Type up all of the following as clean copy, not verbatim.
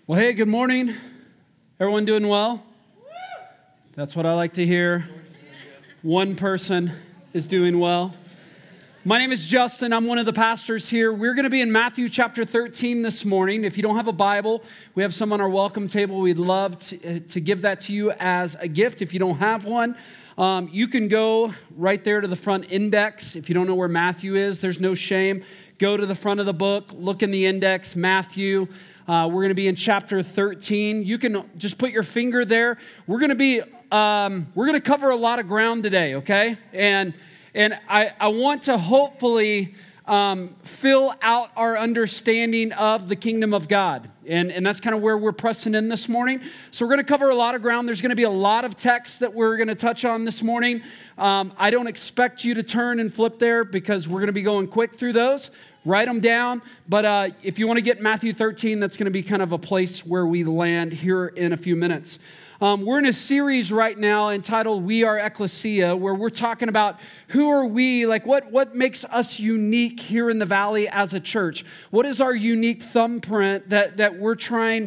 Well, hey, good morning. Everyone doing well? That's what I like to hear. One person is doing well. My name is Justin. I'm one of the pastors here. We're going to be in Matthew chapter 13 this morning. If you don't have a Bible, we have some on our welcome table. We'd love to give that to you as a gift. If you don't have one, you can go right there to the front index. If you don't know where Matthew is, there's no shame. Go to the front of the book, look in the index, Matthew. We're going to be in chapter 13. You can just put your finger there. We're going to cover a lot of ground today, okay? And I want to hopefully fill out our understanding of the kingdom of God. And that's kind of where we're pressing in this morning. So we're going to cover a lot of ground. There's going to be a lot of text that we're going to touch on this morning. I don't expect you to turn and flip there because we're going to be going quick through those. Write them down. But if you want to get Matthew 13, that's going to be kind of a place where we land here in a few minutes. We're in a series right now entitled We Are Ecclesia, where we're talking about who are we, like what makes us unique here in the Valley as a church? What is our unique thumbprint that we're trying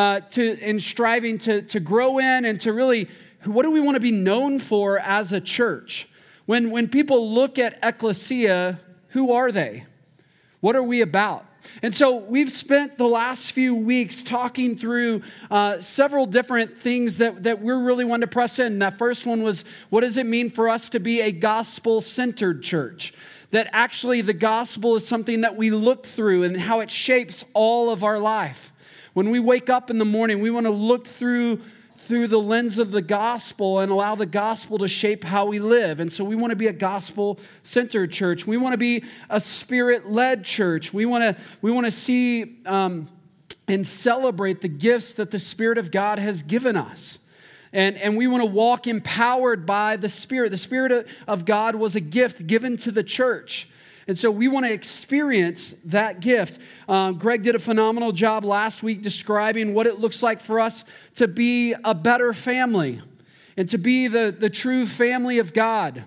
and striving to grow in and to really, what do we want to be known for as a church? When people look at Ecclesia, who are they? What are we about? And so we've spent the last few weeks talking through several different things that we're really wanting to press in. That first one was, what does it mean for us to be a gospel-centered church? That actually the gospel is something that we look through and how it shapes all of our life. When we wake up in the morning, we want to look through the lens of the gospel and allow the gospel to shape how we live. And so we want to be a gospel-centered church. We want to be a spirit-led church. We want to see and celebrate the gifts that the Spirit of God has given us. And we want to walk empowered by the Spirit. The Spirit of God was a gift given to the church. And so we want to experience that gift. Greg did a phenomenal job last week describing what it looks like for us to be a better family and to be the true family of God.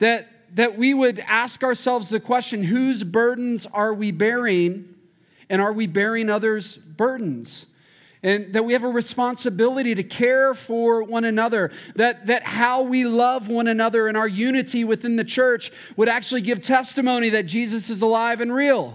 That we would ask ourselves the question, whose burdens are we bearing, and are we bearing others' burdens? And that we have a responsibility to care for one another, that how we love one another and our unity within the church would actually give testimony that Jesus is alive and real.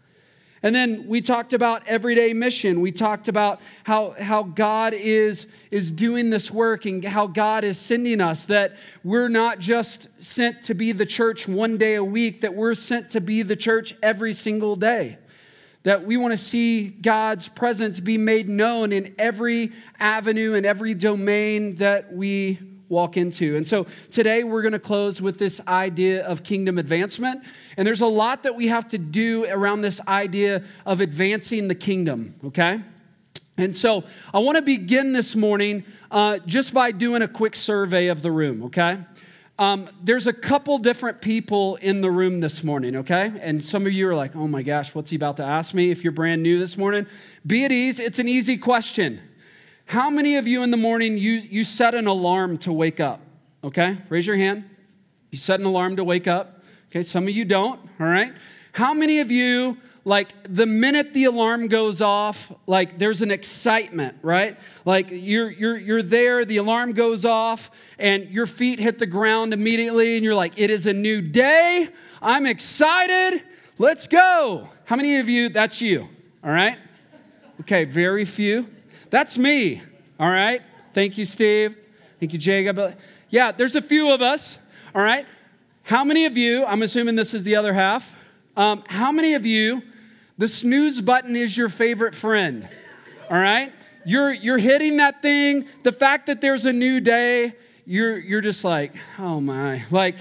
And then we talked about everyday mission. We talked about how God is doing this work and how God is sending us, that we're not just sent to be the church one day a week, that we're sent to be the church every single day. That we want to see God's presence be made known in every avenue and every domain that we walk into. And so today we're going to close with this idea of kingdom advancement. And there's a lot that we have to do around this idea of advancing the kingdom, okay? And so I want to begin this morning just by doing a quick survey of the room, okay? There's a couple different people in the room this morning, okay? And some of you are like, oh my gosh, what's he about to ask me? If you're brand new this morning, be at ease. It's an easy question. How many of you in the morning, you set an alarm to wake up, okay? Raise your hand. You set an alarm to wake up. Okay, some of you don't, all right? How many of you, like the minute the alarm goes off, like there's an excitement, right? Like you're there, the alarm goes off, and your feet hit the ground immediately, and you're like, it is a new day. I'm excited. Let's go. How many of you, that's you, all right? Okay, very few. That's me, all right? Thank you, Steve. Thank you, Jacob. Yeah, there's a few of us, all right? How many of you, I'm assuming this is the other half, how many of you, the snooze button is your favorite friend, all right? You're hitting that thing. The fact that there's a new day, you're just like, oh my. Like,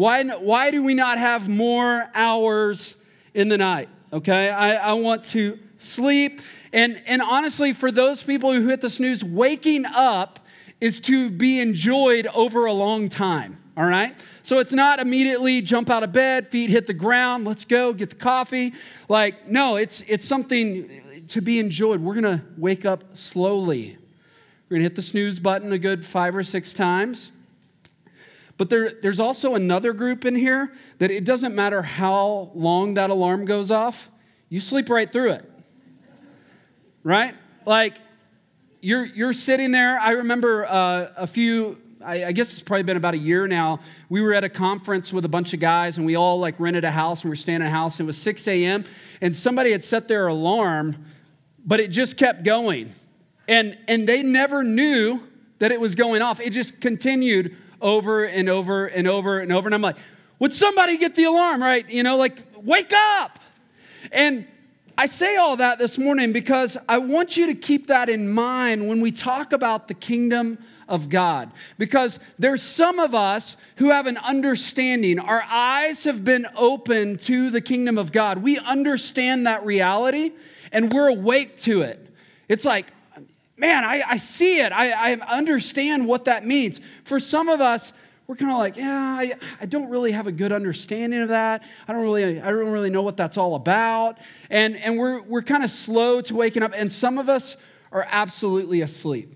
why do we not have more hours in the night, okay? I want to sleep. And honestly, for those people who hit the snooze, waking up is to be enjoyed over a long time, all right? So it's not immediately jump out of bed, feet hit the ground, let's go, get the coffee. Like, no, it's something to be enjoyed. We're going to wake up slowly. We're going to hit the snooze button a good 5 or 6 times. But there's also another group in here that it doesn't matter how long that alarm goes off, you sleep right through it, right? Like, you're sitting there. I remember I guess it's probably been about a year now. We were at a conference with a bunch of guys, and we all like rented a house, and we were staying in a house. And it was 6 a.m., and somebody had set their alarm, but it just kept going. And they never knew that it was going off. It just continued over and over and over and over. And I'm like, would somebody get the alarm, right? You know, like, wake up. And I say all that this morning because I want you to keep that in mind when we talk about the kingdom of God. Because there's some of us who have an understanding. Our eyes have been opened to the kingdom of God. We understand that reality and we're awake to it. It's like, man, I see it. I understand what that means. For some of us, we're kind of like, yeah, I don't really have a good understanding of that. I don't really know what that's all about. And we're kind of slow to waking up. And some of us are absolutely asleep.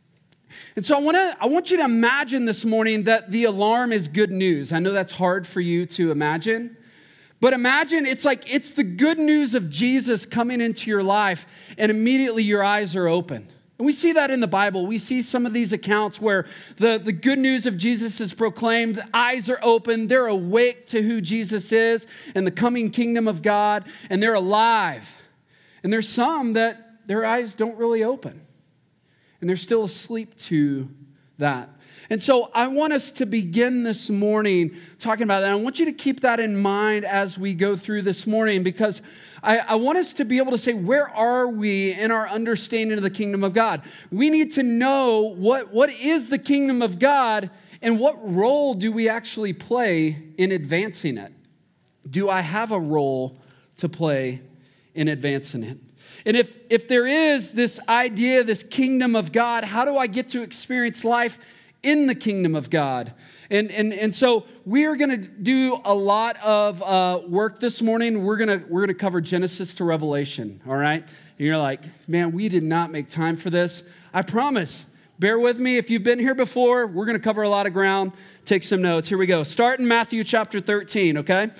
And so I want you to imagine this morning that the alarm is good news. I know that's hard for you to imagine. But imagine it's the good news of Jesus coming into your life, and immediately your eyes are open. And we see that in the Bible. We see some of these accounts where the good news of Jesus is proclaimed, the eyes are open, they're awake to who Jesus is and the coming kingdom of God, and they're alive. And there's some that their eyes don't really open, and they're still asleep to that. And so I want us to begin this morning talking about that. I want you to keep that in mind as we go through this morning, because I want us to be able to say, where are we in our understanding of the kingdom of God? We need to know what is the kingdom of God and what role do we actually play in advancing it? Do I have a role to play in advancing it? And if there is this idea, this kingdom of God, how do I get to experience life in the kingdom of God? And so we are going to do a lot of work this morning. We're going to cover Genesis to Revelation, all right? And you're like, man, we did not make time for this. I promise. Bear with me. If you've been here before, we're going to cover a lot of ground. Take some notes. Here we go. Start in Matthew chapter 13, okay?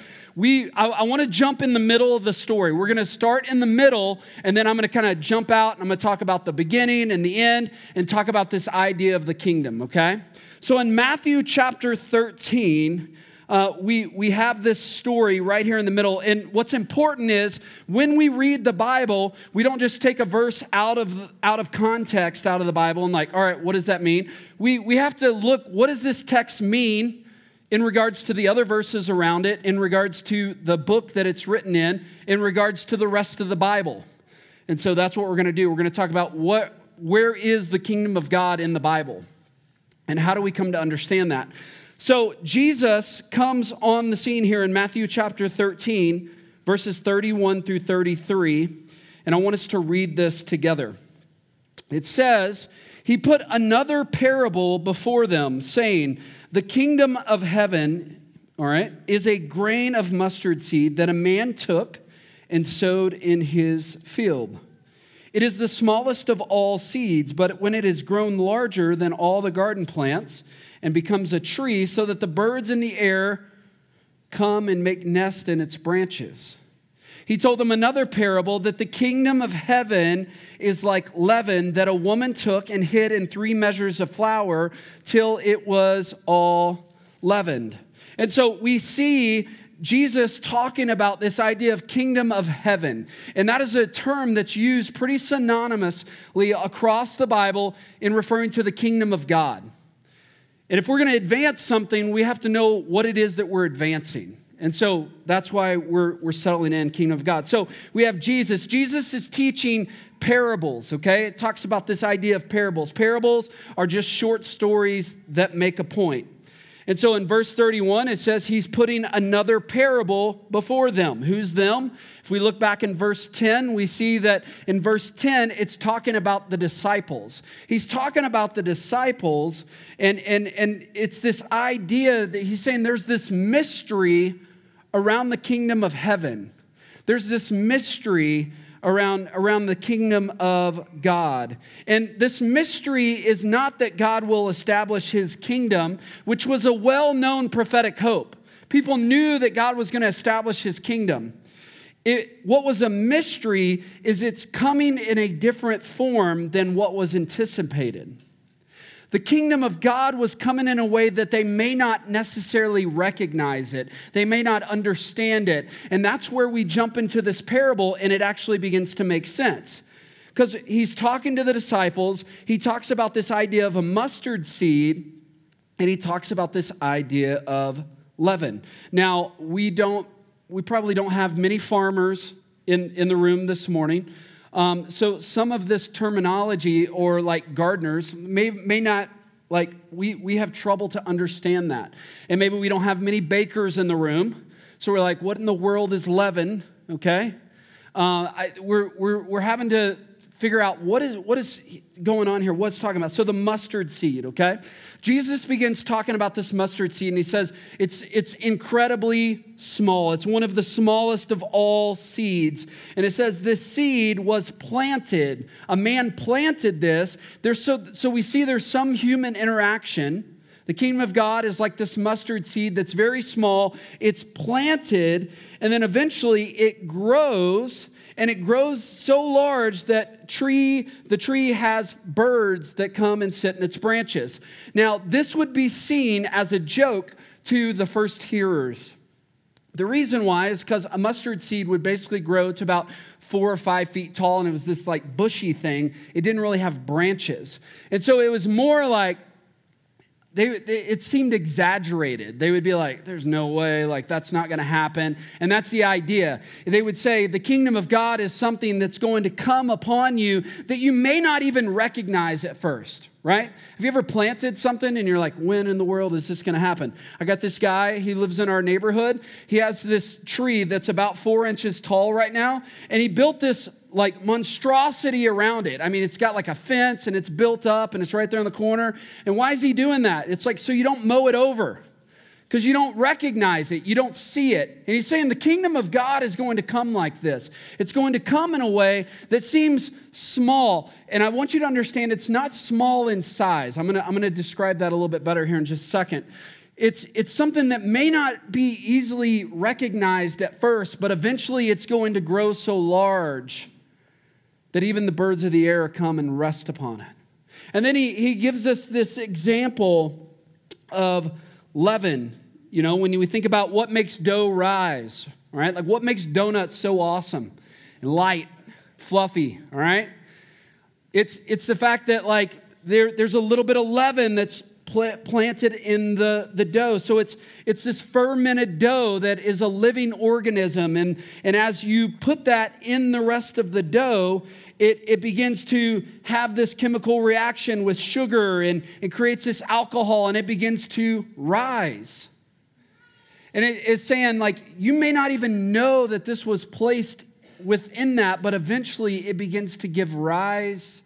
I want to jump in the middle of the story. We're going to start in the middle, and then I'm going to kind of jump out, and I'm going to talk about the beginning and the end and talk about this idea of the kingdom, okay? So in Matthew chapter 13, we have this story right here in the middle. And what's important is when we read the Bible, we don't just take a verse out of context out of the Bible and like, all right, what does that mean? We have to look, what does this text mean in regards to the other verses around it, in regards to the book that it's written in regards to the rest of the Bible. And so that's what we're going to do. We're going to talk about where is the kingdom of God in the Bible? And how do we come to understand that? So Jesus comes on the scene here in Matthew chapter 13, verses 31 through 33. And I want us to read this together. It says, he put another parable before them, saying, the kingdom of heaven, all right, is a grain of mustard seed that a man took and sowed in his field. It is the smallest of all seeds, but when it is grown larger than all the garden plants and becomes a tree, so that the birds in the air come and make nest in its branches. He told them another parable, that the kingdom of heaven is like leaven that a woman took and hid in 3 measures of flour till it was all leavened. And so we see Jesus talking about this idea of kingdom of heaven. And that is a term that's used pretty synonymously across the Bible in referring to the kingdom of God. And if we're going to advance something, we have to know what it is that we're advancing. And so that's why we're settling in kingdom of God. So we have Jesus. Jesus is teaching parables, okay? It talks about this idea of parables. Parables are just short stories that make a point. And so in verse 31, it says he's putting another parable before them. Who's them? If we look back in verse 10, we see that in verse 10, it's talking about the disciples. He's talking about the disciples, and it's this idea that he's saying there's this mystery around the kingdom of heaven. There's this mystery around the kingdom of God. And this mystery is not that God will establish his kingdom, which was a well-known prophetic hope. People knew that God was going to establish his kingdom. What was a mystery is it's coming in a different form than what was anticipated. The kingdom of God was coming in a way that they may not necessarily recognize it. They may not understand it. And that's where we jump into this parable, and it actually begins to make sense. Because he's talking to the disciples. He talks about this idea of a mustard seed, and he talks about this idea of leaven. Now, we probably don't have many farmers in the room this morning. So some of this terminology, or like gardeners, may not, like, we have trouble to understand that. And maybe we don't have many bakers in the room. So we're like, what in the world is leaven? Okay. We're having to figure out what is going on here, what's talking about. So the mustard seed, okay? Jesus begins talking about this mustard seed, and he says it's incredibly small. It's one of the smallest of all seeds. And it says this seed was planted. A man planted this. So we see there's some human interaction. The kingdom of God is like this mustard seed that's very small. It's planted, and then eventually it grows. And it grows so large that the tree has birds that come and sit in its branches. Now, this would be seen as a joke to the first hearers. The reason why is because a mustard seed would basically grow to about 4 or 5 feet tall, and it was this like bushy thing. It didn't really have branches. And so it was more like, it seemed exaggerated. They would be like, there's no way, like that's not going to happen. And that's the idea. They would say the kingdom of God is something that's going to come upon you that you may not even recognize at first, right? Have you ever planted something and you're like, when in the world is this going to happen? I got this guy, he lives in our neighborhood. He has this tree that's about 4 inches tall right now. And he built this like monstrosity around it. I mean, it's got like a fence and it's built up and it's right there in the corner. And why is he doing that? It's like so you don't mow it over because you don't recognize it. You don't see it. And he's saying the kingdom of God is going to come like this. It's going to come in a way that seems small. And I want you to understand it's not small in size. I'm going to describe that a little bit better here in just a second. It's something that may not be easily recognized at first, but eventually it's going to grow so large that even the birds of the air come and rest upon it. And then he gives us this example of leaven. You know, when we think about what makes dough rise, all right? Like what makes donuts so awesome and light, fluffy, all right? It's the fact that like there's a little bit of leaven that's planted in the dough. So it's this fermented dough that is a living organism. And as you put that in the rest of the dough, it begins to have this chemical reaction with sugar and it creates this alcohol and it begins to rise. And it's saying like, you may not even know that this was placed within that, but eventually it begins to give rise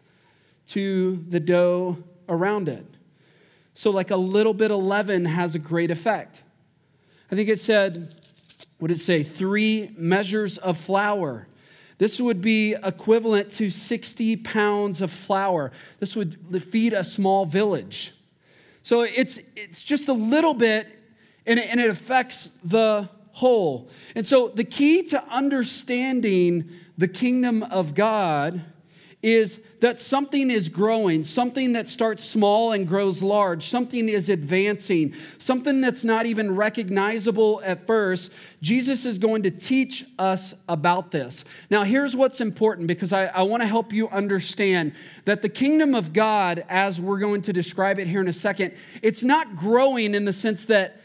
to the dough around it. So like a little bit of leaven has a great effect. I think it said, what did it say? 3 measures of flour. This would be equivalent to 60 pounds of flour. This would feed a small village. So it's just a little bit, and it affects the whole. And so the key to understanding the kingdom of God is that something is growing, something that starts small and grows large, something is advancing, something that's not even recognizable at first. Jesus is going to teach us about this. Now, here's what's important because I want to help you understand that the kingdom of God, as we're going to describe it here in a second, it's not growing in the sense that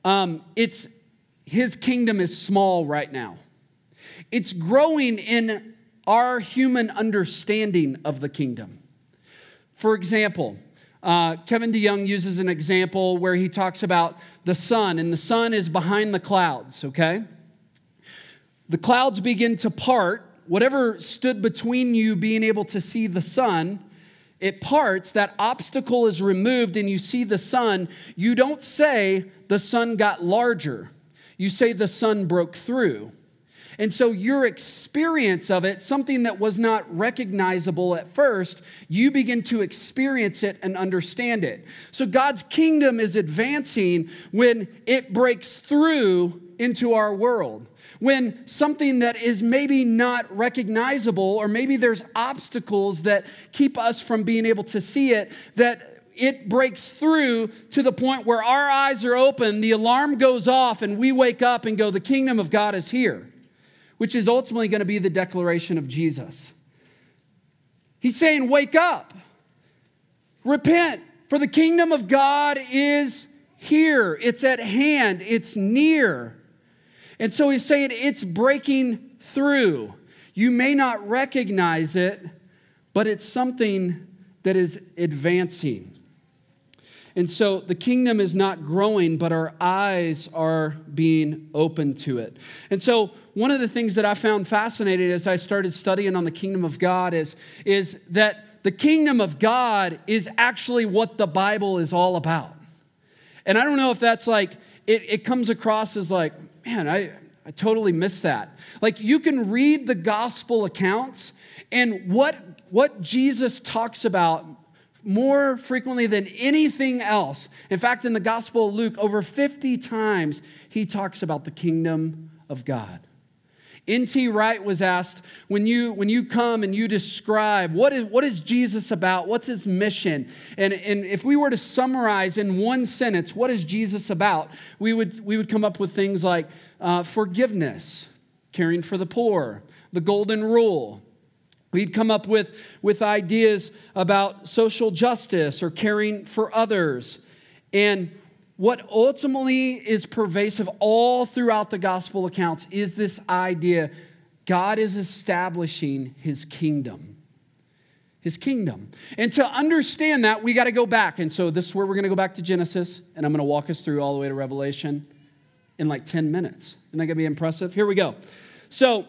his kingdom is small right now. It's growing in our human understanding of the kingdom. For example, Kevin DeYoung uses an example where he talks about the sun, and the sun is behind the clouds, okay? The clouds begin to part. Whatever stood between you being able to see the sun, it parts, that obstacle is removed, and you see the sun. You don't say the sun got larger. You say the sun broke through. And so your experience of it, something that was not recognizable at first, you begin to experience it and understand it. So God's kingdom is advancing when it breaks through into our world. When something that is maybe not recognizable, or maybe there's obstacles that keep us from being able to see it, that it breaks through to the point where our eyes are open, the alarm goes off, and we wake up and go, the kingdom of God is here, which is ultimately going to be the declaration of Jesus. He's saying, wake up, repent, for the kingdom of God is here. It's at hand. It's near. And so he's saying it's breaking through. You may not recognize it, but it's something that is advancing. And so the kingdom is not growing, but our eyes are being open to it. And so one of the things that I found fascinating as I started studying on the kingdom of God is that the kingdom of God is actually what the Bible is all about. And I don't know if that's like, it comes across as like, man, I totally missed that. Like, you can read the gospel accounts, and what Jesus talks about more frequently than anything else. In fact, in the Gospel of Luke, over 50 times, he talks about the kingdom of God. N.T. Wright was asked, when you come and you describe what is Jesus about, what's his mission, and if we were to summarize in one sentence, what is Jesus about, we would come up with things like forgiveness, caring for the poor, the golden rule. We'd come up with ideas about social justice or caring for others. And what ultimately is pervasive all throughout the gospel accounts is this idea: God is establishing his kingdom. His kingdom. And to understand that, we got to go back. And so this is where we're going to go back to Genesis, and I'm going to walk us through all the way to Revelation in like 10 minutes. Isn't that going to be impressive? Here we go. So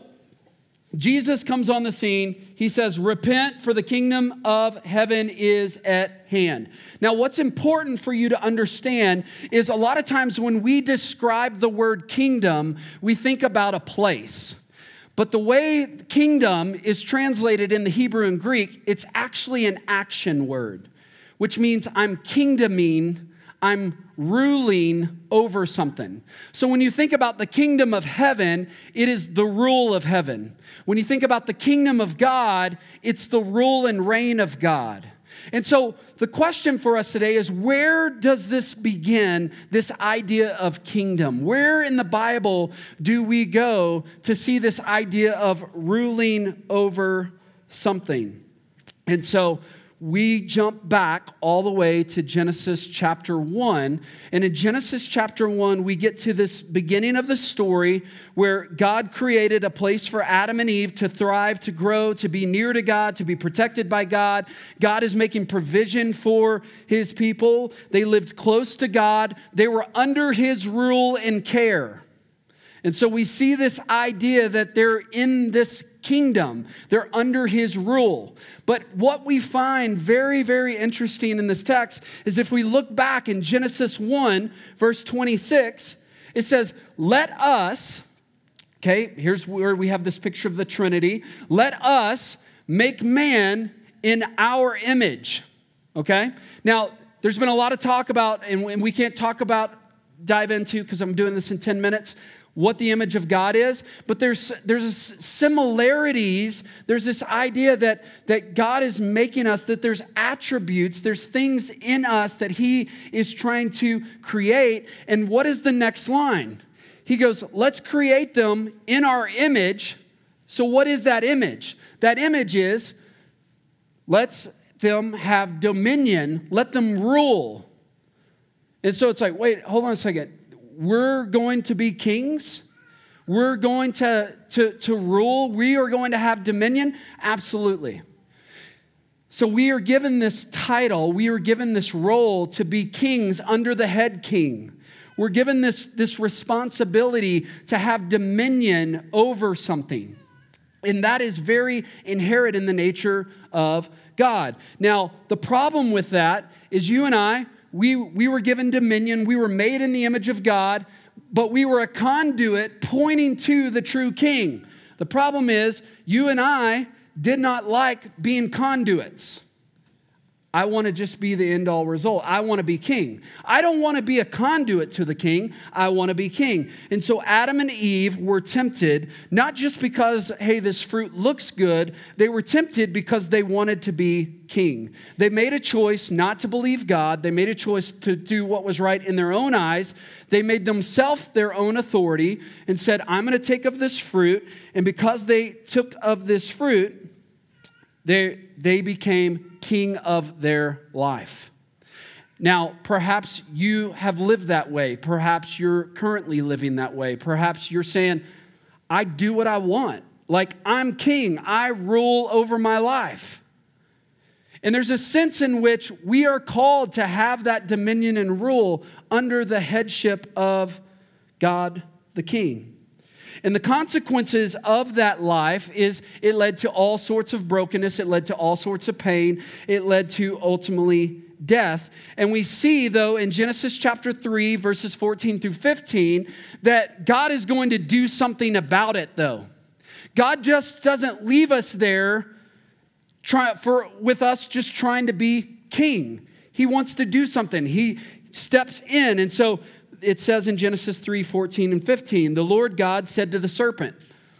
Jesus comes on the scene. He says, repent, for the kingdom of heaven is at hand. Now, what's important for you to understand is a lot of times when we describe the word kingdom, we think about a place. But the way kingdom is translated in the Hebrew and Greek, it's actually an action word, which means I'm kingdoming, I'm ruling over something. So when you think about the kingdom of heaven, it is the rule of heaven. When you think about the kingdom of God, it's the rule and reign of God. And so the question for us today is, where does this begin, this idea of kingdom? Where in the Bible do we go to see this idea of ruling over something? And so we jump back all the way to Genesis chapter 1. And in Genesis chapter 1, we get to this beginning of the story where God created a place for Adam and Eve to thrive, to grow, to be near to God, to be protected by God. God is making provision for his people. They lived close to God. They were under his rule and care. And so we see this idea that they're in this kingdom. They're under his rule. But what we find very, very interesting in this text is if we look back in Genesis 1, verse 26, it says, let us, okay, here's where we have this picture of the Trinity. Let us make man in our image, okay? Now, there's been a lot of talk about, and we can't dive into, because I'm doing this in 10 minutes, what the image of God is, but there's similarities. There's this idea that God is making us, that there's attributes, there's things in us that he is trying to create. And what is the next line? He goes, let's create them in our image. So what is that image? That image is, let's them have dominion, let them rule. And so it's like, wait, hold on a second. We're going to be kings. We're going to rule. We are going to have dominion. Absolutely. So we are given this title. We are given this role to be kings under the head king. We're given this responsibility to have dominion over something. And that is very inherent in the nature of God. Now, the problem with that is you and I, we were given dominion. We were made in the image of God, but we were a conduit pointing to the true king. The problem is you and I did not like being conduits. I want to just be the end all result. I want to be king. I don't want to be a conduit to the king. I want to be king. And so Adam and Eve were tempted, not just because, hey, this fruit looks good. They were tempted because they wanted to be king. They made a choice not to believe God. They made a choice to do what was right in their own eyes. They made themselves their own authority and said, I'm going to take of this fruit. And because they took of this fruit, they became king of their life. Now, perhaps you have lived that way. Perhaps you're currently living that way. Perhaps you're saying, I do what I want. Like, I'm king. I rule over my life. And there's a sense in which we are called to have that dominion and rule under the headship of God the King. And the consequences of that life is it led to all sorts of brokenness. It led to all sorts of pain. It led to ultimately death. And we see, though, in Genesis chapter 3, verses 14 through 15, that God is going to do something about it, though. God just doesn't leave us there with us just trying to be king. He wants to do something. He steps in. And so it says in Genesis 3, 14 and 15, the Lord God said to the serpent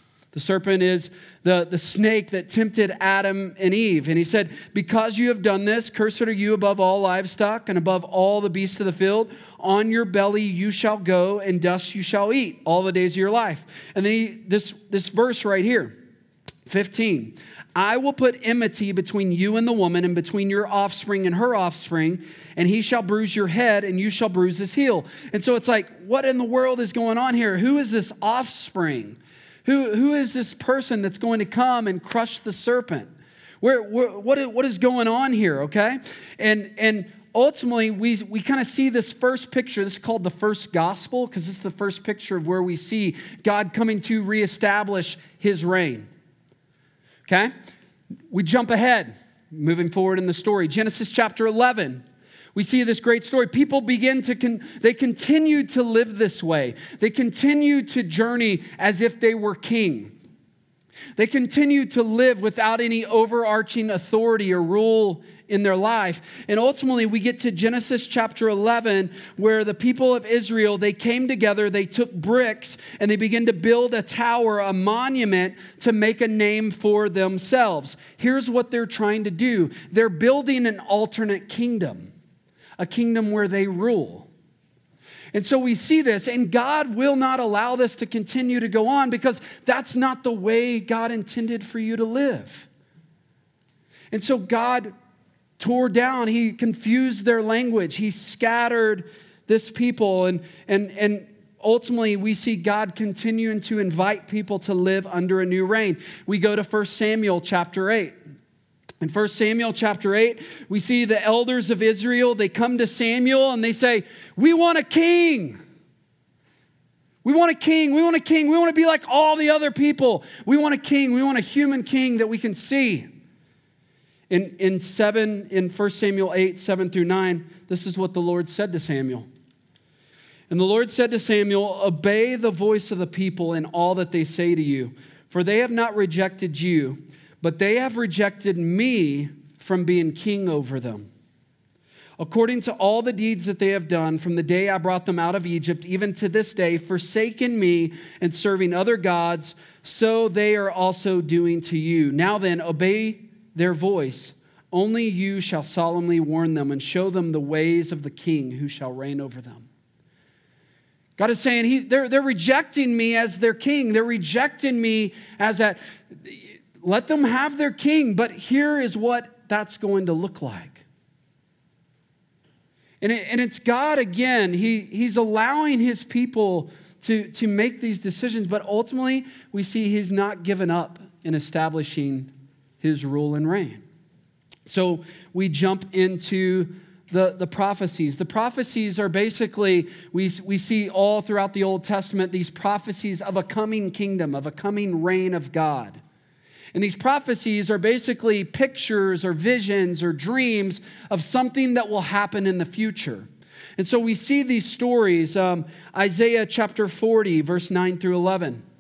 is the snake that tempted Adam and Eve. And he said, because you have done this, cursed are you above all livestock and above all the beasts of the field. On your belly you shall go, and dust you shall eat all the days of your life. And then this verse right here, 15, I will put enmity between you and the woman, and between your offspring and her offspring, and he shall bruise your head, and you shall bruise his heel. And so it's like, what in the world is going on here? Who is this offspring? Who is this person that's going to come and crush the serpent? What is going on here, okay? And ultimately, we kind of see this first picture. This is called the first gospel, because it's the first picture of where we see God coming to reestablish his reign. Okay? We jump ahead, moving forward in the story. Genesis chapter 11. We see this great story. People they continue to live this way. They continue to journey as if they were king. They continue to live without any overarching authority or rule in their life. And ultimately, we get to Genesis chapter 11, where the people of Israel, they came together, they took bricks, and they began to build a tower, a monument, to make a name for themselves. Here's what they're trying to do. They're building an alternate kingdom, a kingdom where they rule. And so we see this, and God will not allow this to continue to go on, because that's not the way God intended for you to live. And so God tore down, he confused their language, he scattered this people, and ultimately we see God continuing to invite people to live under a new reign. We go to 1 Samuel chapter 8. In 1 Samuel chapter 8, we see the elders of Israel, they come to Samuel and they say, we want a king. We want a king. We want a king. We want to be like all the other people. We want a king. We want a human king that we can see. In 1 Samuel 8, 7 through 9, this is what the Lord said to Samuel. And the Lord said to Samuel, obey the voice of the people in all that they say to you, for they have not rejected you, but they have rejected me from being king over them. According to all the deeds that they have done from the day I brought them out of Egypt, even to this day, forsaken me and serving other gods, so they are also doing to you. Now then, obey their voice. Only you shall solemnly warn them and show them the ways of the king who shall reign over them. God is saying they're rejecting me as their king. They're rejecting me as that. Let them have their king, but here is what that's going to look like. And it's God again. He's allowing his people to make these decisions, but ultimately we see he's not given up in establishing his rule and reign. So we jump into the prophecies. The prophecies are basically, we see all throughout the Old Testament, these prophecies of a coming kingdom, of a coming reign of God. And these prophecies are basically pictures or visions or dreams of something that will happen in the future. And so we see these stories, Isaiah chapter 40, verse 9 through 11.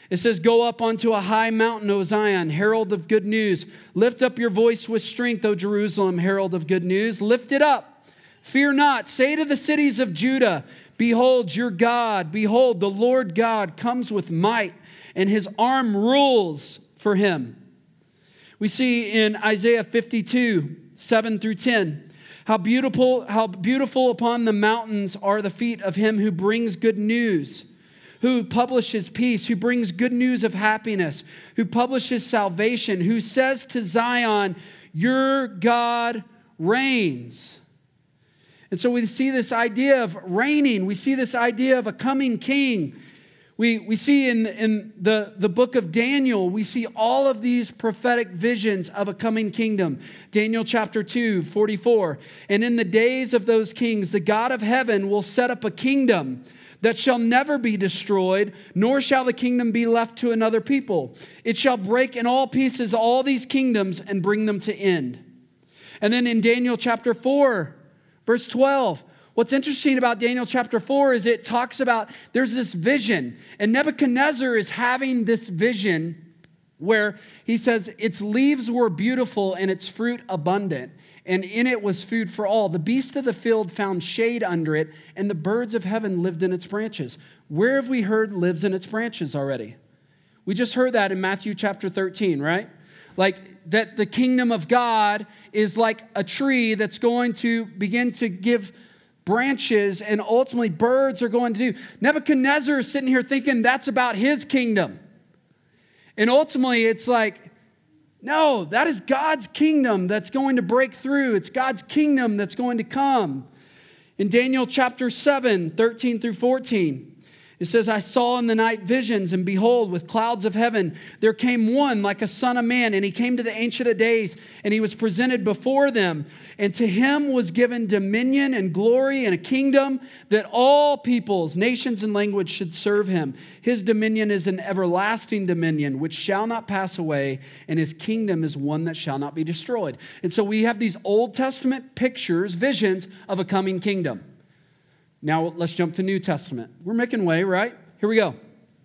It says, go up onto a high mountain, O Zion, herald of good news. Lift up your voice with strength, O Jerusalem, herald of good news. Lift it up. Fear not. Say to the cities of Judah, behold your God. Behold, the Lord God comes with might, and his arm rules for him. We see in Isaiah 52, 7 through 10, how beautiful upon the mountains are the feet of him who brings good news, who publishes peace, who brings good news of happiness, who publishes salvation, who says to Zion, your God reigns. And so we see this idea of reigning. We see this idea of a coming king. We see in the book of Daniel, we see all of these prophetic visions of a coming kingdom. Daniel chapter 2, 44. And in the days of those kings, the God of heaven will set up a kingdom that shall never be destroyed, nor shall the kingdom be left to another people. It shall break in all pieces all these kingdoms and bring them to end. And then in Daniel chapter 4, verse 12, what's interesting about Daniel chapter 4 is it talks about there's this vision, and Nebuchadnezzar is having this vision where he says its leaves were beautiful and its fruit abundant, and in it was food for all. The beasts of the field found shade under it, and the birds of heaven lived in its branches. Where have we heard lives in its branches already? We just heard that in Matthew chapter 13, right? Like that the kingdom of God is like a tree that's going to begin to give branches, and ultimately birds are going to do. Nebuchadnezzar is sitting here thinking that's about his kingdom. And ultimately it's like, no, that is God's kingdom that's going to break through. It's God's kingdom that's going to come. In Daniel chapter 7, 13 through 14, it says, I saw in the night visions, and behold, with clouds of heaven, there came one like a son of man, and he came to the Ancient of Days, and he was presented before them. And to him was given dominion and glory and a kingdom that all peoples, nations, and language should serve him. His dominion is an everlasting dominion, which shall not pass away, and his kingdom is one that shall not be destroyed. And so we have these Old Testament pictures, visions of a coming kingdom. Now let's jump to New Testament. We're making way, right? Here we go.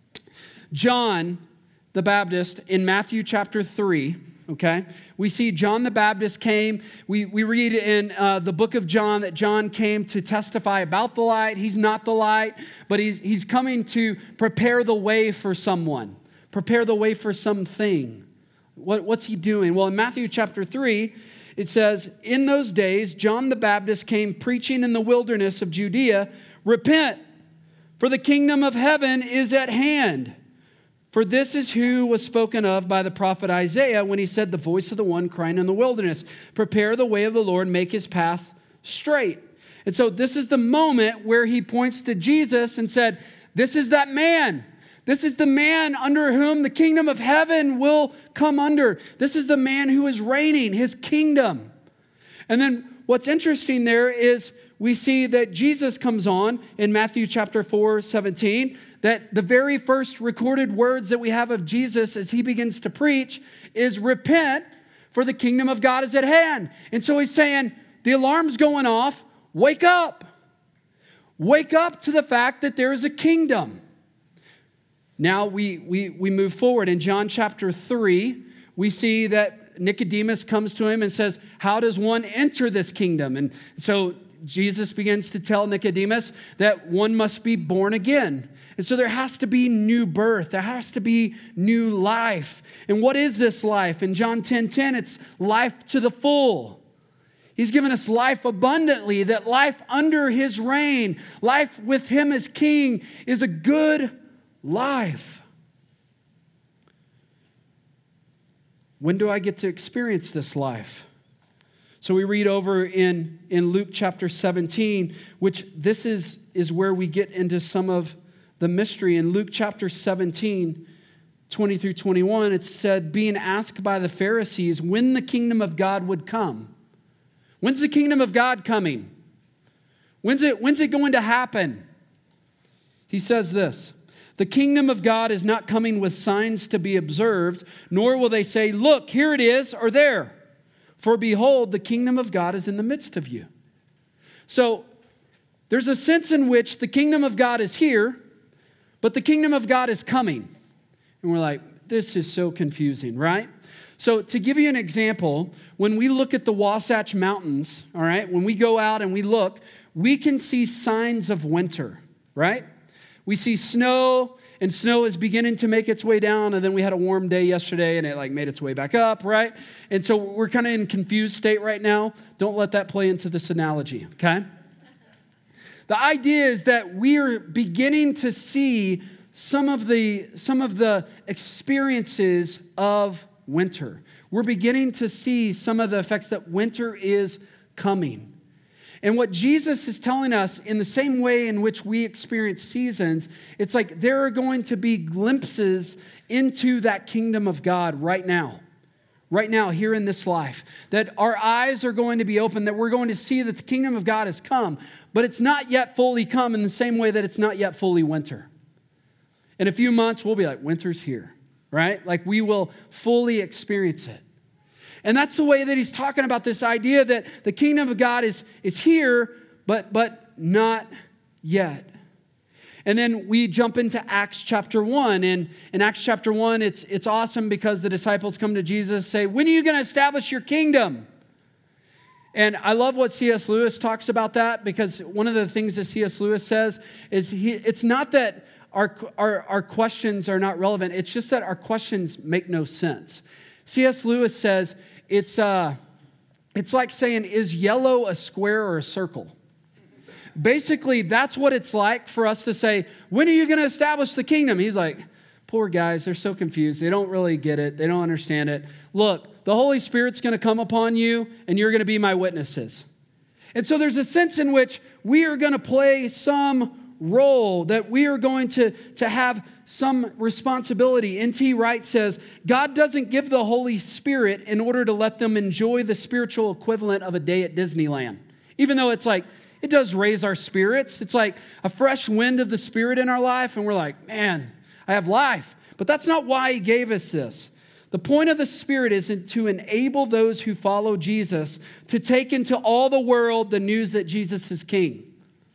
John the Baptist in Matthew chapter 3, okay? We see John the Baptist came. We read in the book of John that John came to testify about the light. He's not the light, but he's coming to prepare the way for someone, prepare the way for something. What's he doing? Well, in Matthew chapter 3, it says, in those days, John the Baptist came preaching in the wilderness of Judea, repent, for the kingdom of heaven is at hand. For this is who was spoken of by the prophet Isaiah when he said, the voice of the one crying in the wilderness, prepare the way of the Lord, make his path straight. And so this is the moment where he points to Jesus and said, this is that man. This is the man under whom the kingdom of heaven will come under. This is the man who is reigning, his kingdom. And then what's interesting there is we see that Jesus comes on in Matthew chapter 4, 17, that the very first recorded words that we have of Jesus as he begins to preach is repent, for the kingdom of God is at hand. And so he's saying, the alarm's going off, wake up. Wake up to the fact that there is a kingdom. Now we move forward. In John chapter 3, we see that Nicodemus comes to him and says, how does one enter this kingdom? And so Jesus begins to tell Nicodemus that one must be born again. And so there has to be new birth. There has to be new life. And what is this life? In John 10:10, it's life to the full. He's given us life abundantly, that life under his reign, life with him as king, is a good life. When do I get to experience this life? So we read over in Luke chapter 17, which this is where we get into some of the mystery. In Luke chapter 17, 20 through 21, it said, being asked by the Pharisees when the kingdom of God would come. When's the kingdom of God coming? When's it going to happen? He says this, the kingdom of God is not coming with signs to be observed, nor will they say, look, here it is, or there. For behold, the kingdom of God is in the midst of you. So there's a sense in which the kingdom of God is here, but the kingdom of God is coming. And we're like, this is so confusing, right? So to give you an example, when we look at the Wasatch Mountains, all right, when we go out and we look, we can see signs of winter, right? We see snow, and snow is beginning to make its way down, and then we had a warm day yesterday, and it like made its way back up, right? And so we're kind of in a confused state right now. Don't let that play into this analogy, okay? The idea is that we're beginning to see some of the experiences of winter. We're beginning to see some of the effects that winter is coming. And what Jesus is telling us, in the same way in which we experience seasons, it's like there are going to be glimpses into that kingdom of God right now, here in this life, that our eyes are going to be open, that we're going to see that the kingdom of God has come, but it's not yet fully come in the same way that it's not yet fully winter. In a few months, we'll be like, winter's here, right? Like we will fully experience it. And that's the way that he's talking about this idea that the kingdom of God is here, but not yet. And then we jump into Acts chapter 1. And in Acts chapter 1, it's awesome because the disciples come to Jesus and say, when are you going to establish your kingdom? And I love what C.S. Lewis talks about that, because one of the things that C.S. Lewis says is it's not that our questions are not relevant. It's just that our questions make no sense. C.S. Lewis says it's like saying, is yellow a square or a circle? Basically, that's what it's like for us to say, when are you going to establish the kingdom? He's like, poor guys, they're so confused. They don't really get it. They don't understand it. Look, the Holy Spirit's going to come upon you, and you're going to be my witnesses. And so there's a sense in which we are going to play some role, that we are going to have some responsibility. N.T. Wright says, God doesn't give the Holy Spirit in order to let them enjoy the spiritual equivalent of a day at Disneyland. Even though it's like, it does raise our spirits. It's like a fresh wind of the Spirit in our life, and we're like, man, I have life. But that's not why he gave us this. The point of the Spirit isn't to enable those who follow Jesus to take into all the world the news that Jesus is King.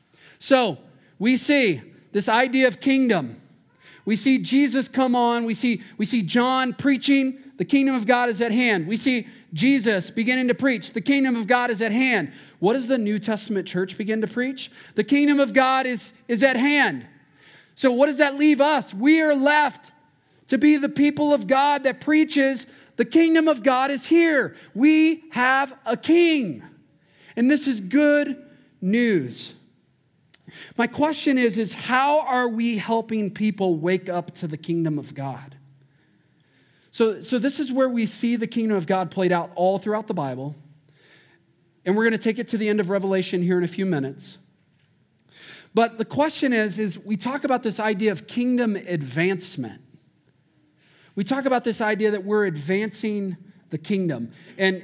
So we see this idea of kingdom. We see Jesus come on. We see John preaching, the kingdom of God is at hand. We see Jesus beginning to preach, the kingdom of God is at hand. What does the New Testament church begin to preach? The kingdom of God is at hand. So what does that leave us? We are left to be the people of God that preaches the kingdom of God is here. We have a king. And this is good news. My question is how are we helping people wake up to the kingdom of God? So this is where we see the kingdom of God played out all throughout the Bible. And we're going to take it to the end of Revelation here in a few minutes. But the question is we talk about this idea of kingdom advancement. We talk about this idea that we're advancing the kingdom. And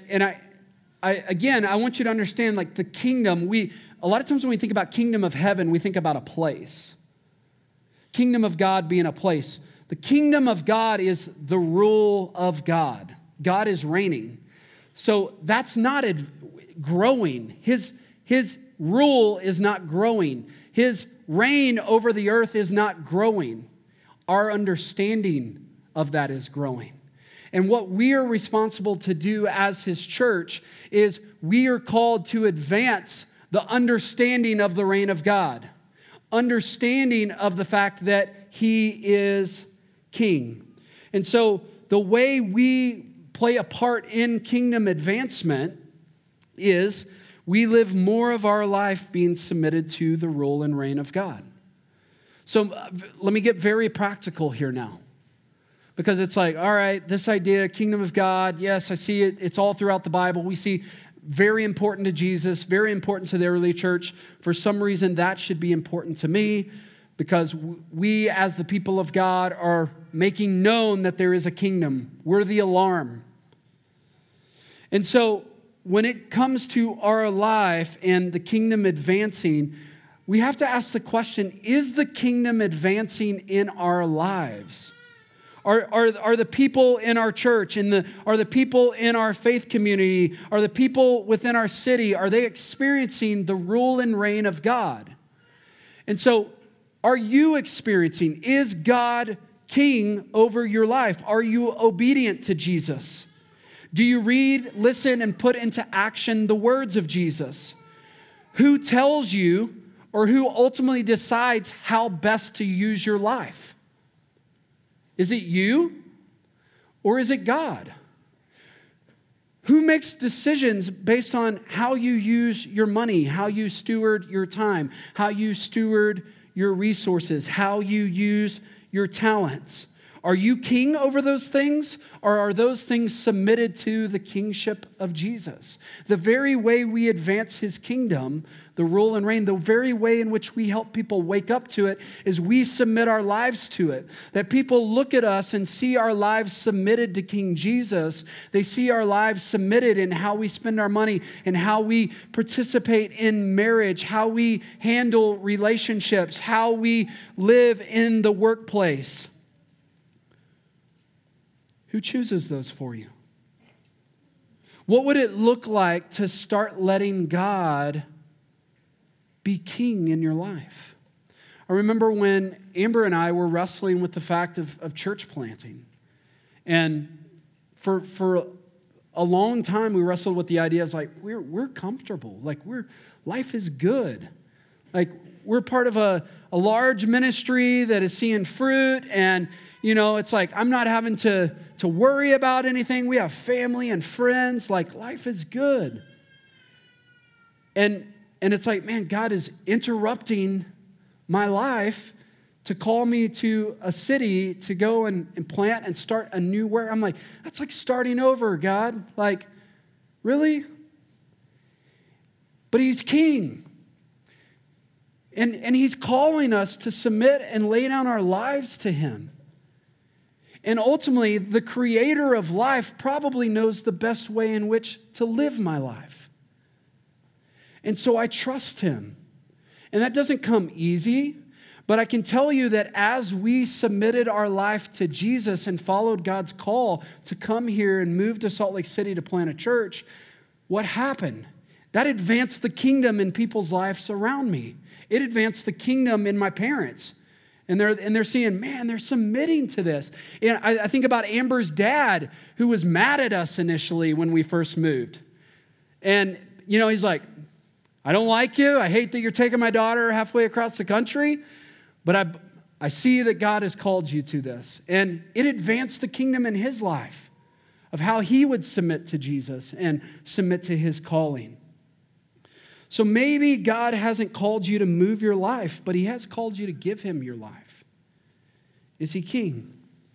I want you to understand, like the kingdom, a lot of times when we think about kingdom of heaven, we think about a place. Kingdom of God being a place. The kingdom of God is the rule of God. God is reigning. So that's not growing. His rule is not growing. His reign over the earth is not growing. Our understanding of that is growing. And what we are responsible to do as his church is we are called to advance the understanding of the reign of God. Understanding of the fact that he is king. And so the way we play a part in kingdom advancement is we live more of our life being submitted to the rule and reign of God. So let me get very practical here now. Because it's like, all right, this idea, kingdom of God, yes, I see it. It's all throughout the Bible. We see very important to Jesus, very important to the early church. For some reason, that should be important to me because we as the people of God are making known that there is a kingdom. We're the alarm. And so when it comes to our life and the kingdom advancing, we have to ask the question, is the kingdom advancing in our lives? Are the people in our church, are the people in our faith community, are the people within our city, are they experiencing the rule and reign of God? And so, are you experiencing, is God king over your life? Are you obedient to Jesus? Do you read, listen, and put into action the words of Jesus? Who tells you or who ultimately decides how best to use your life? Is it you or is it God? Who makes decisions based on how you use your money, how you steward your time, how you steward your resources, how you use your talents? Are you king over those things, or are those things submitted to the kingship of Jesus? The very way we advance his kingdom, the rule and reign, the very way in which we help people wake up to it is we submit our lives to it. That people look at us and see our lives submitted to King Jesus. They see our lives submitted in how we spend our money and how we participate in marriage, how we handle relationships, how we live in the workplace. Who chooses those for you? What would it look like to start letting God be king in your life? I remember when Amber and I were wrestling with the fact of church planting. And for a long time, we wrestled with the idea of like, we're comfortable. Like, life is good. Like, we're part of a large ministry that is seeing fruit, and it's like I'm not having to worry about anything. We have family and friends. Like, life is good. And it's like, man, God is interrupting my life to call me to a city to go and plant and start a new work. I'm like, that's like starting over, God. Like, really? But he's king. And he's calling us to submit and lay down our lives to him. And ultimately, the creator of life probably knows the best way in which to live my life. And so I trust him. And that doesn't come easy, but I can tell you that as we submitted our life to Jesus and followed God's call to come here and move to Salt Lake City to plant a church, what happened? That advanced the kingdom in people's lives around me. It advanced the kingdom in my parents. And they're seeing, man, they're submitting to this. And I think about Amber's dad, who was mad at us initially when we first moved. And, he's like, I don't like you. I hate that you're taking my daughter halfway across the country. But I see that God has called you to this. And it advanced the kingdom in his life of how he would submit to Jesus and submit to his calling. So maybe God hasn't called you to move your life, but he has called you to give him your life. Is he king?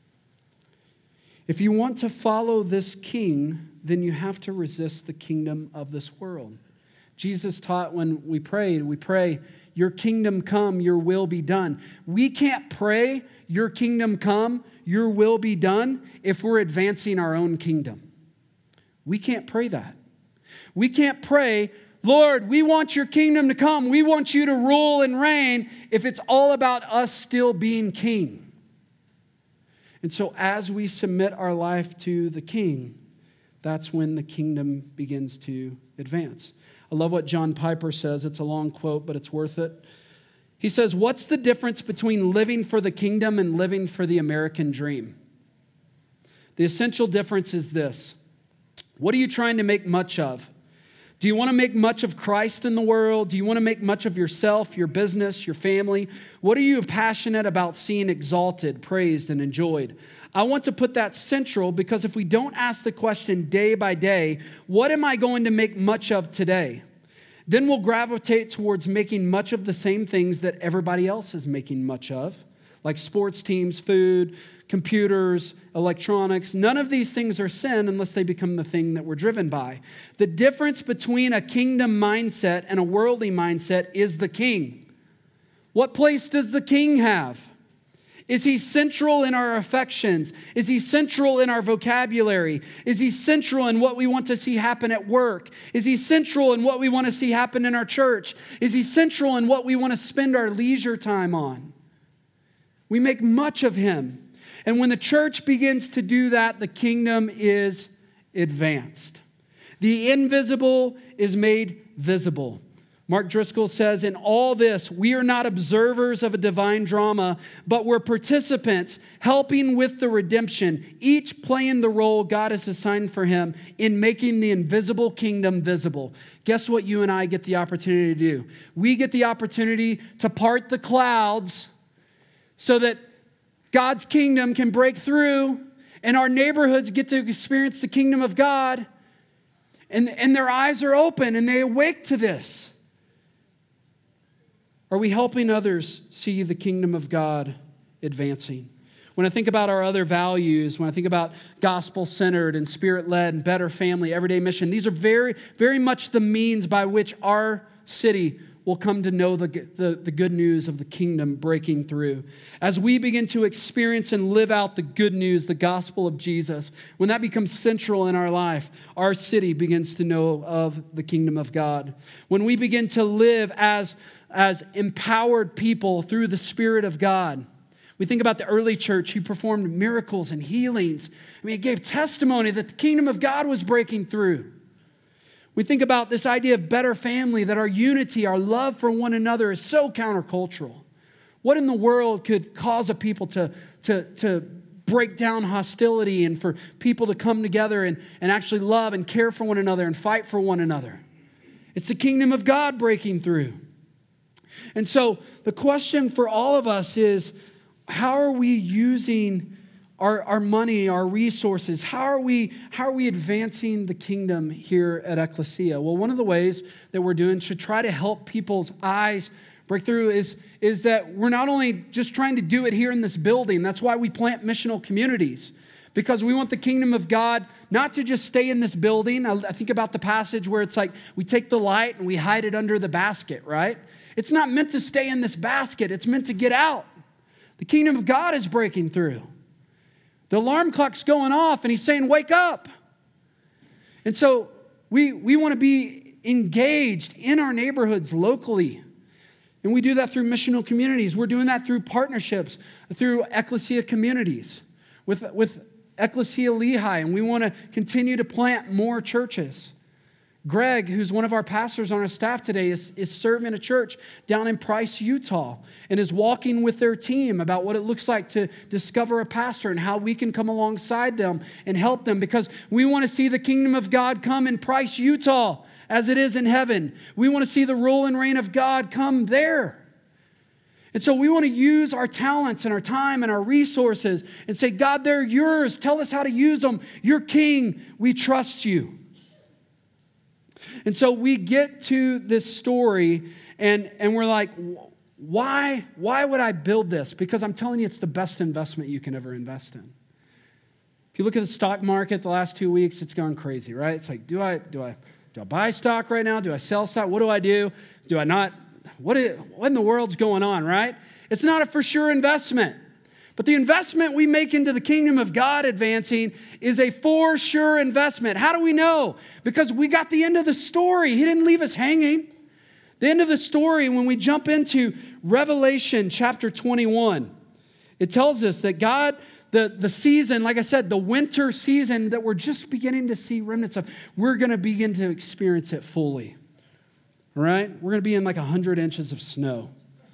If you want to follow this king, then you have to resist the kingdom of this world. Jesus taught when we pray, your kingdom come, your will be done. We can't pray, your kingdom come, your will be done, if we're advancing our own kingdom. We can't pray that. We can't pray, Lord, we want your kingdom to come. We want you to rule and reign, if it's all about us still being king. And so as we submit our life to the king, that's when the kingdom begins to advance. I love what John Piper says. It's a long quote, but it's worth it. He says, what's the difference between living for the kingdom and living for the American dream? The essential difference is this. What are you trying to make much of? Do you want to make much of Christ in the world? Do you want to make much of yourself, your business, your family? What are you passionate about seeing exalted, praised, and enjoyed? I want to put that central because if we don't ask the question day by day, what am I going to make much of today? Then we'll gravitate towards making much of the same things that everybody else is making much of, like sports teams, food, computers, electronics. None of these things are sin unless they become the thing that we're driven by. The difference between a kingdom mindset and a worldly mindset is the king. What place does the king have? Is he central in our affections? Is he central in our vocabulary? Is he central in what we want to see happen at work? Is he central in what we want to see happen in our church? Is he central in what we want to spend our leisure time on? We make much of him. And when the church begins to do that, the kingdom is advanced. The invisible is made visible. Mark Driscoll says, in all this, we are not observers of a divine drama, but we're participants helping with the redemption, each playing the role God has assigned for him in making the invisible kingdom visible. Guess what you and I get the opportunity to do? We get the opportunity to part the clouds so that God's kingdom can break through and our neighborhoods get to experience the kingdom of God, and their eyes are open and they awake to this. Are we helping others see the kingdom of God advancing? When I think about our other values, when I think about gospel-centered and spirit-led and better family, everyday mission, these are very, very much the means by which our city will come to know the good news of the kingdom breaking through. As we begin to experience and live out the good news, the gospel of Jesus, when that becomes central in our life, our city begins to know of the kingdom of God. When we begin to live as empowered people through the Spirit of God. We think about the early church who performed miracles and healings. It gave testimony that the kingdom of God was breaking through. We think about this idea of better family, that our unity, our love for one another is so countercultural. What in the world could cause a people to break down hostility and for people to come together and actually love and care for one another and fight for one another? It's the kingdom of God breaking through. And so the question for all of us is, how are we using our money, our resources? How are we advancing the kingdom here at Ecclesia? Well, one of the ways that we're doing to try to help people's eyes break through is that we're not only just trying to do it here in this building. That's why we plant missional communities, because we want the kingdom of God not to just stay in this building. I think about the passage where it's like we take the light and we hide it under the basket, right? It's not meant to stay in this basket. It's meant to get out. The kingdom of God is breaking through. The alarm clock's going off and he's saying, wake up. And so we want to be engaged in our neighborhoods locally. And we do that through missional communities. We're doing that through partnerships, through Ecclesia communities, with Ecclesia Lehigh. And we want to continue to plant more churches. Greg, who's one of our pastors on our staff today, is serving a church down in Price, Utah, and is walking with their team about what it looks like to discover a pastor and how we can come alongside them and help them, because we want to see the kingdom of God come in Price, Utah, as it is in heaven. We want to see the rule and reign of God come there. And so we want to use our talents and our time and our resources and say, God, they're yours. Tell us how to use them. You're king. We trust you. And so we get to this story and we're like, why would I build this? Because I'm telling you, it's the best investment you can ever invest in. If you look at the stock market the last 2 weeks, it's gone crazy, right? It's like, do I buy stock right now? Do I sell stock? What do I do? Do I not? What in the world's going on, right? It's not a for sure investment. But the investment we make into the kingdom of God advancing is a for sure investment. How do we know? Because we got the end of the story. He didn't leave us hanging. The end of the story, when we jump into Revelation chapter 21, it tells us that God, the season, like I said, the winter season that we're just beginning to see remnants of, we're going to begin to experience it fully. All right? We're going to be in like 100 inches of snow.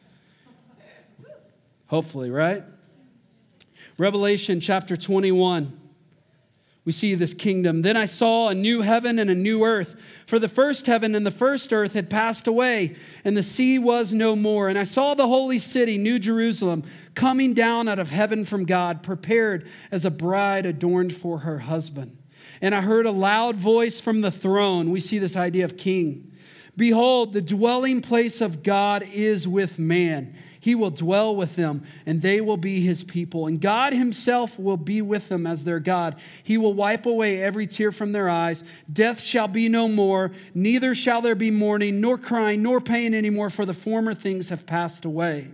Hopefully, right? Revelation chapter 21, we see this kingdom. Then I saw a new heaven and a new earth, for the first heaven and the first earth had passed away, and the sea was no more. And I saw the holy city, New Jerusalem, coming down out of heaven from God, prepared as a bride adorned for her husband. And I heard a loud voice from the throne. We see this idea of king. Behold, the dwelling place of God is with man. He will dwell with them, and they will be his people. And God himself will be with them as their God. He will wipe away every tear from their eyes. Death shall be no more, neither shall there be mourning, nor crying, nor pain anymore, for the former things have passed away.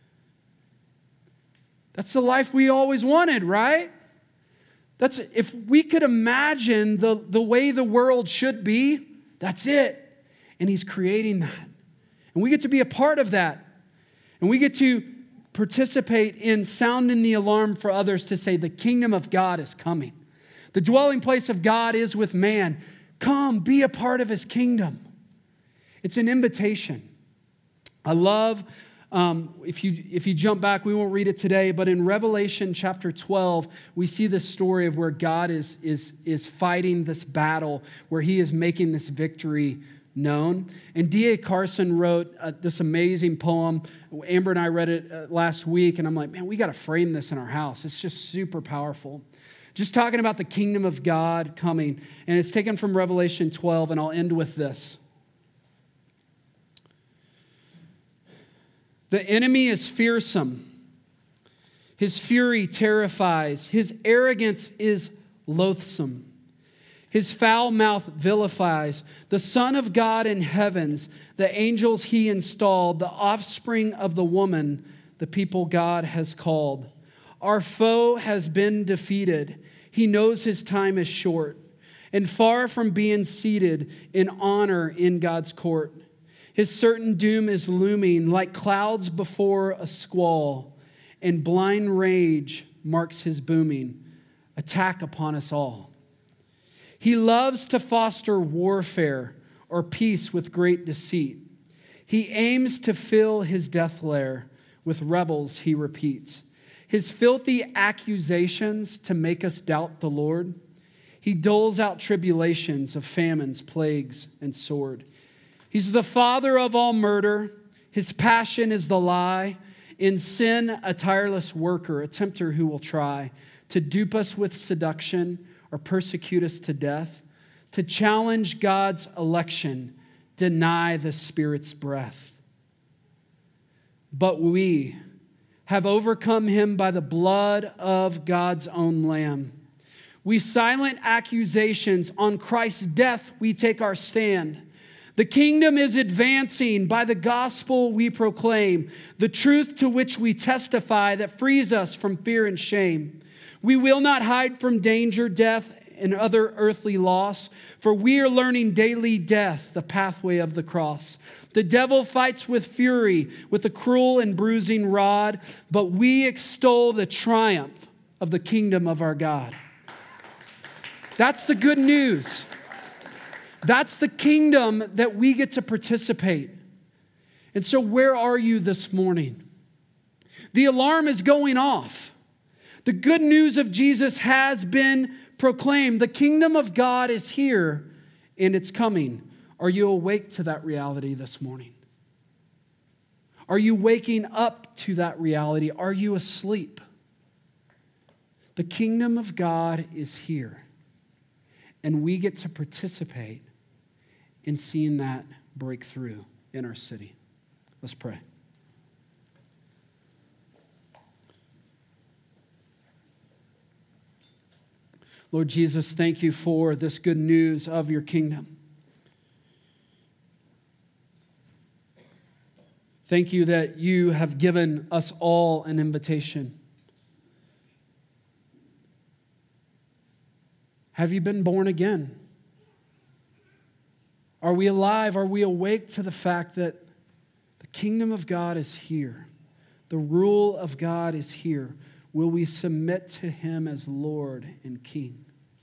That's the life we always wanted, right? That's if we could imagine the way the world should be, that's it. And he's creating that. And we get to be a part of that. And we get to participate in sounding the alarm for others to say the kingdom of God is coming. The dwelling place of God is with man. Come, be a part of his kingdom. It's an invitation. I love, if you jump back, we won't read it today, but in Revelation chapter 12, we see this story of where God is fighting this battle, where he is making this victory known. And D.A. Carson wrote this amazing poem. Amber and I read it last week, and I'm like, man, we got to frame this in our house. It's just super powerful. Just talking about the kingdom of God coming. And it's taken from Revelation 12, and I'll end with this. The enemy is fearsome. His fury terrifies. His arrogance is loathsome. His foul mouth vilifies. The Son of God in heavens, the angels he installed, the offspring of the woman, the people God has called. Our foe has been defeated. He knows his time is short, and far from being seated in honor in God's court. His certain doom is looming like clouds before a squall, and blind rage marks his booming attack upon us all. He loves to foster warfare or peace with great deceit. He aims to fill his death lair with rebels, he repeats. His filthy accusations to make us doubt the Lord. He doles out tribulations of famines, plagues, and sword. He's the father of all murder. His passion is the lie. In sin, a tireless worker, a tempter who will try to dupe us with seduction or persecute us to death, to challenge God's election, deny the Spirit's breath. But we have overcome him by the blood of God's own Lamb. We silent accusations on Christ's death, we take our stand. The kingdom is advancing by the gospel we proclaim, the truth to which we testify that frees us from fear and shame. We will not hide from danger, death, and other earthly loss, for we are learning daily death, the pathway of the cross. The devil fights with fury, with a cruel and bruising rod, but we extol the triumph of the kingdom of our God. That's the good news. That's the kingdom that we get to participate. And so where are you this morning? The alarm is going off. The good news of Jesus has been proclaimed. The kingdom of God is here and it's coming. Are you awake to that reality this morning? Are you waking up to that reality? Are you asleep? The kingdom of God is here, and we get to participate in seeing that break through in our city. Let's pray. Lord Jesus, thank you for this good news of your kingdom. Thank you that you have given us all an invitation. Have you been born again? Are we alive? Are we awake to the fact that the kingdom of God is here? The rule of God is here. Will we submit to him as Lord and King?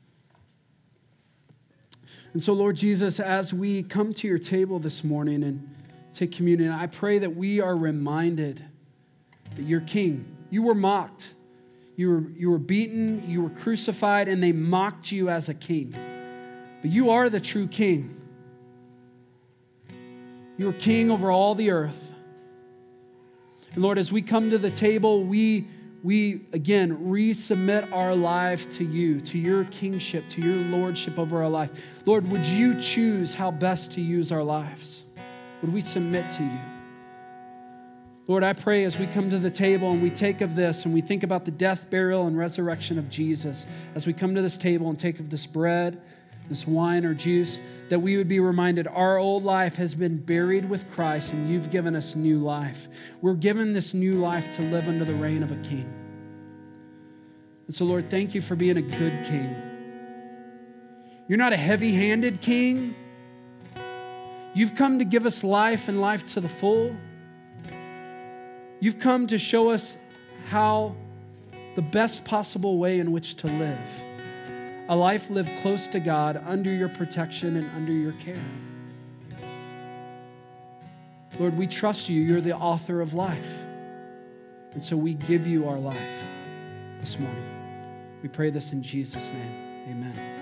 And so, Lord Jesus, as we come to your table this morning and take communion, I pray that we are reminded that you're King. You were mocked. You were beaten. You were crucified, and they mocked you as a king. But you are the true King. You are King over all the earth. And Lord, as we come to the table, we again resubmit our life to you, to your kingship, to your lordship over our life. Lord, would you choose how best to use our lives? Would we submit to you? Lord, I pray as we come to the table and we take of this and we think about the death, burial, and resurrection of Jesus, as we come to this table and take of this bread, this wine or juice, that we would be reminded our old life has been buried with Christ and you've given us new life. We're given this new life to live under the reign of a king. And so, Lord, thank you for being a good king. You're not a heavy-handed king. You've come to give us life and life to the full. You've come to show us how the best possible way in which to live. A life lived close to God, under your protection and under your care. Lord, we trust you. You're the author of life. And so we give you our life this morning. We pray this in Jesus' name. Amen.